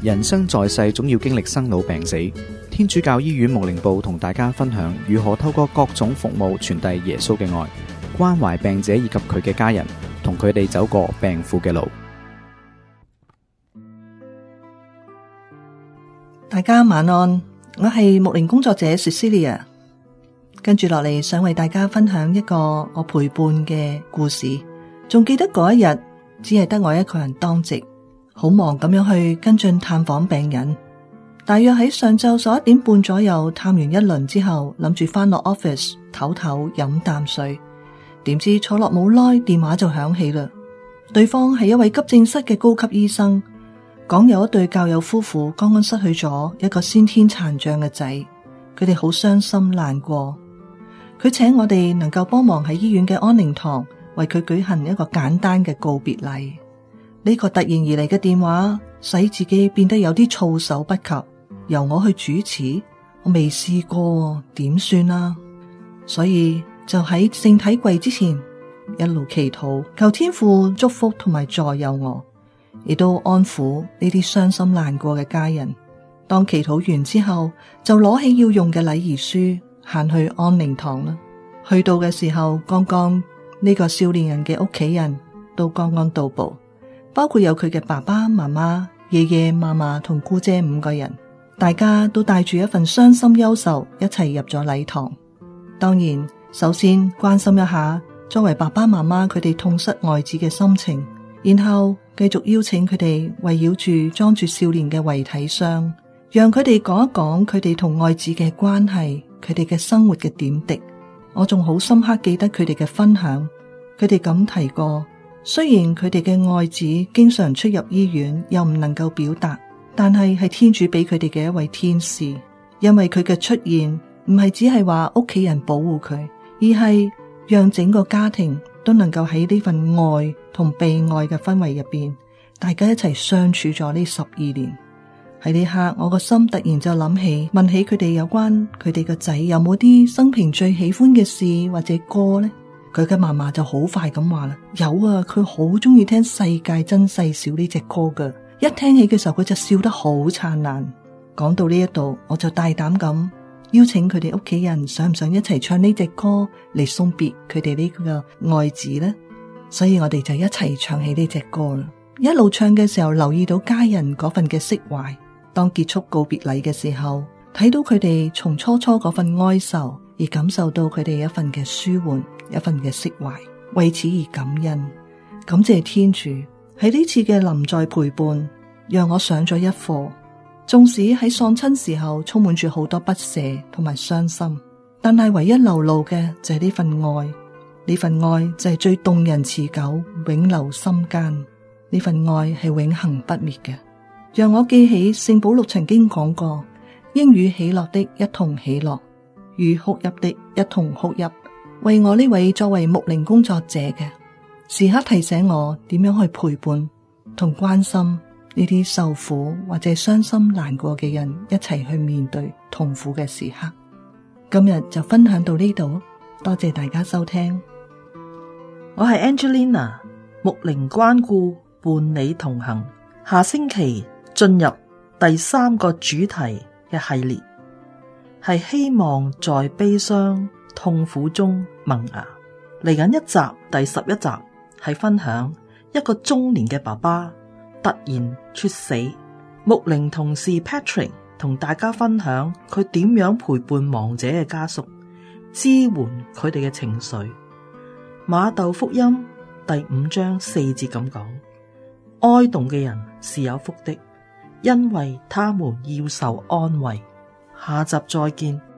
人生在世總要經歷生老病死，天主教醫院牧靈部同大家分享如何透過各種服務傳遞耶穌嘅愛，關懷病者以及佢嘅家人，同佢哋走過病苦嘅路。 大家晚安，我係牧靈工作者 Cecilia， 跟住落嚟想為大家分享一個我陪伴嘅故事。仲記得嗰一日只係得我一個人當值，好忙咁樣去跟進探訪病人。大約喺上晝11點半左右探完一輪之後，諗住翻落 office 唞唞飲啖水，點知坐落冇耐，電話就響起啦。對方係一位急症室嘅高級醫生，講有一對教友夫婦剛剛失去咗一個先天殘障嘅仔，佢哋好傷心難過。佢請我哋能夠幫忙喺醫院嘅安寧堂為佢舉行一個簡單嘅告別禮。呢個突然而嚟嘅電話使自己變得有啲措手不及，由我去主持，我未試過，點算啊？所以就喺聖體櫃之前一路祈禱，求天父祝福同埋助佑我，亦都安撫呢啲傷心難過嘅家人。當祈禱完之後，就攞起要用嘅禮儀書行去安寧堂啦。去到嘅時候，剛剛呢個少年人嘅屋企人都剛剛到埗，包括有佢嘅爸爸媽媽、爺爺嫲嫲同姑姐5個人，大家都帶住一份傷心憂愁一齊入咗禮堂。當然，首先關心一下作為爸爸媽媽佢哋痛失愛子嘅心情，然後繼續邀請佢哋圍繞住裝住少年嘅遺體箱，讓佢哋講一講佢哋同愛子嘅關係，佢哋嘅生活嘅點滴。我仲好深刻記得佢哋嘅分享，佢哋咁提過，雖然佢哋嘅愛子經常出入醫院，又唔能夠表達，但係天主俾佢哋嘅一位天使，因為佢嘅出現唔係只係話屋企人保護佢，而係讓整個家庭都能夠喺呢份愛同被愛嘅氛圍入邊，大家一齊相處咗呢12年。喺呢刻，我個心突然就諗起，問起佢哋有關佢哋個仔有冇啲生平最喜歡嘅事或者歌呢？佢嘅媽媽就好快咁話啦，有啊，佢好中意聽《世界真細小》呢隻歌噶，一聽起嘅時候佢就笑得好燦爛。講到呢一度，我就大膽咁邀請佢哋屋企人，想唔想一齊唱呢隻歌嚟送別佢哋呢個愛子呢？所以我哋就一齊唱起呢隻歌啦。一路唱嘅時候，留意到家人嗰份嘅釋懷。當結束告別禮嘅時候，睇到佢哋從初初嗰份哀愁，而感受到佢哋一份嘅舒緩，一份嘅釋懷，為此而感恩，感謝天主喺呢次嘅臨在陪伴，讓我上咗一課。縱使喺喪親時候充滿住好多不捨同埋傷心，但係唯一流露嘅就係呢份愛，呢份愛就係最動人持久，永留心間。呢份愛係永恆不滅嘅。讓我記起聖保祿曾經講過，應與喜樂的一同喜樂，與哭泣的一同哭泣。為我呢位作為牧靈工作者嘅，時刻提醒我點樣去陪伴同關心呢啲受苦或者傷心難過嘅人，一齊去面對痛苦嘅時刻。今日就分享到呢度，多謝大家收聽。 我係 Angelina， 牧靈關顧伴你同行，下星期進入第3個主題嘅系列，係希望在悲傷痛苦中萌芽。嚟緊一集第11集係分享一個中年嘅爸爸突然猝死，牧靈同事 Patrick 同大家分享佢點樣陪伴亡者嘅家屬，支援佢哋嘅情緒。馬竇福音第5章4節咁講，哀慟嘅人是有福的，因為他們要受安慰。下集再見。